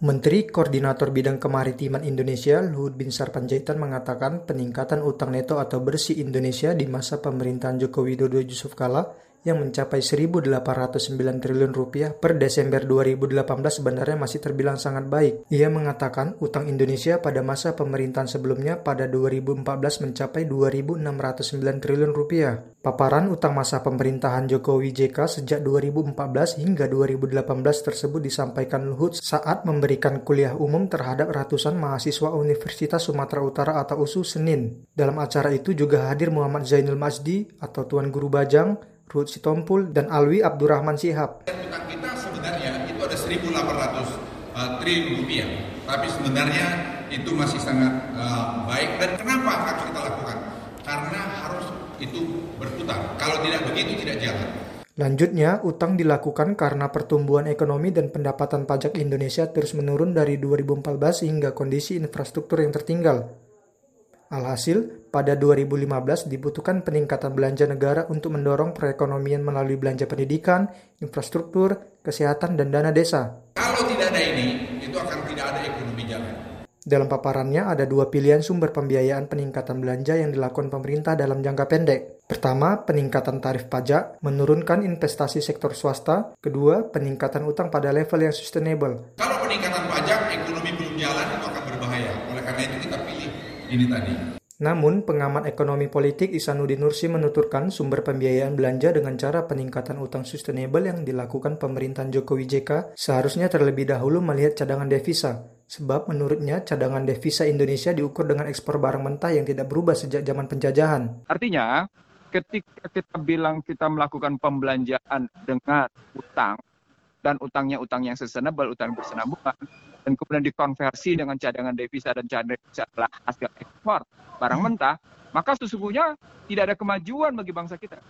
Menteri Koordinator Bidang Kemaritiman Indonesia, Luhut Binsar Panjaitan mengatakan peningkatan utang neto atau bersih Indonesia di masa pemerintahan Joko Widodo Yusuf Kala yang mencapai 1.809 triliun rupiah per Desember 2018 sebenarnya masih terbilang sangat baik. Ia mengatakan utang Indonesia pada masa pemerintahan sebelumnya pada 2014 mencapai 2.609 triliun rupiah. Paparan utang masa pemerintahan Jokowi JK sejak 2014 hingga 2018 tersebut disampaikan Luhut saat memberikan kuliah umum terhadap ratusan mahasiswa Universitas Sumatera Utara atau USU Senin. Dalam acara itu juga hadir Muhammad Zainul Majdi atau Tuan Guru Bajang, Ruhut Sitompul, dan Alwi Abdurrahman Shihab. Utang kita sebenarnya itu ada 1.800 triliun rupiah, tapi sebenarnya itu masih sangat baik. Dan kenapa harus kita lakukan? Karena harus itu berputar. Kalau tidak begitu tidak jalan. Lanjutnya, utang dilakukan karena pertumbuhan ekonomi dan pendapatan pajak Indonesia terus menurun dari 2014 hingga kondisi infrastruktur yang tertinggal. Alhasil, pada 2015 dibutuhkan peningkatan belanja negara untuk mendorong perekonomian melalui belanja pendidikan, infrastruktur, kesehatan, dan dana desa. Kalau tidak ada ini, itu akan tidak ada ekonomi jalan. Dalam paparannya ada dua pilihan sumber pembiayaan peningkatan belanja yang dilakukan pemerintah dalam jangka pendek. Pertama, peningkatan tarif pajak, menurunkan investasi sektor swasta. Kedua, peningkatan utang pada level yang sustainable. Kalau peningkatan pajak, ekonomi belum jalan, itu akan berbahaya. Oleh karena itu kita pilih ini tadi. Namun, pengamat ekonomi politik Ihsanuddin Nursi menuturkan sumber pembiayaan belanja dengan cara peningkatan utang sustainable yang dilakukan pemerintahan Jokowi JK seharusnya terlebih dahulu melihat cadangan devisa. Sebab menurutnya cadangan devisa Indonesia diukur dengan ekspor barang mentah yang tidak berubah sejak zaman penjajahan. Artinya, ketika kita bilang kita melakukan pembelanjaan dengan utang, dan utangnya utang yang sustainable, utang berkesinambungan, dan kemudian dikonversi dengan cadangan devisa dan cadangan devisa adalah hasil ekspor barang mentah, maka sesungguhnya tidak ada kemajuan bagi bangsa kita.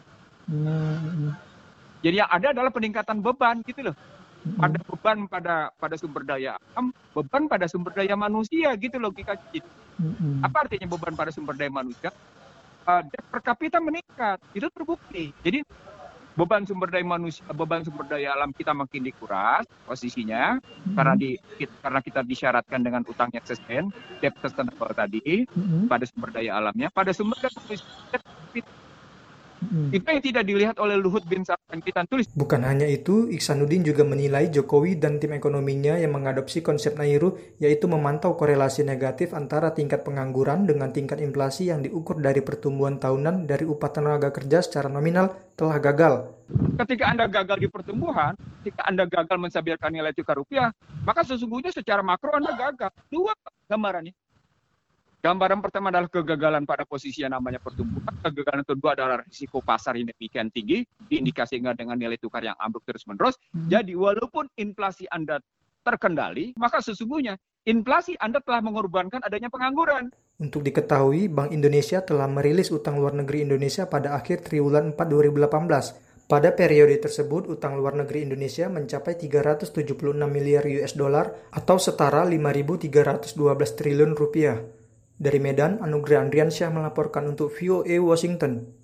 Jadi yang ada adalah peningkatan beban gitu loh. Beban pada sumber daya alam, beban pada sumber daya manusia gitu logika gitu. Apa artinya beban pada sumber daya manusia? Debt per kapita meningkat, itu terbukti. Jadi beban sumber daya alam kita makin dikuras posisinya karena kita disyaratkan dengan utang yang sustain, debt sustainable tadi pada sumber daya alamnya, pada sumber daya manusia. Itu yang tidak dilihat oleh Luhut Binsar Panjaitan tulis. Bukan hanya itu, Ihsanuddin juga menilai Jokowi dan tim ekonominya yang mengadopsi konsep Nairu, yaitu memantau korelasi negatif antara tingkat pengangguran dengan tingkat inflasi yang diukur dari pertumbuhan tahunan dari upah tenaga kerja secara nominal telah gagal. Ketika Anda gagal di pertumbuhan, ketika Anda gagal menstabilkan nilai tukar rupiah, maka sesungguhnya secara makro Anda gagal. Dua gambarannya. Gambaran pertama adalah kegagalan pada posisi yang namanya pertumbuhan. Kegagalan kedua adalah risiko pasar yang demikian tinggi, diindikasikan dengan nilai tukar yang ambruk terus-menerus. Jadi walaupun inflasi Anda terkendali, maka sesungguhnya inflasi Anda telah mengorbankan adanya pengangguran. Untuk diketahui, Bank Indonesia telah merilis utang luar negeri Indonesia pada akhir triwulan 4 2018. Pada periode tersebut, utang luar negeri Indonesia mencapai 376 miliar US dollar atau setara 5.312 triliun rupiah. Dari Medan, Anugrah Andriansyah melaporkan untuk VOA Washington.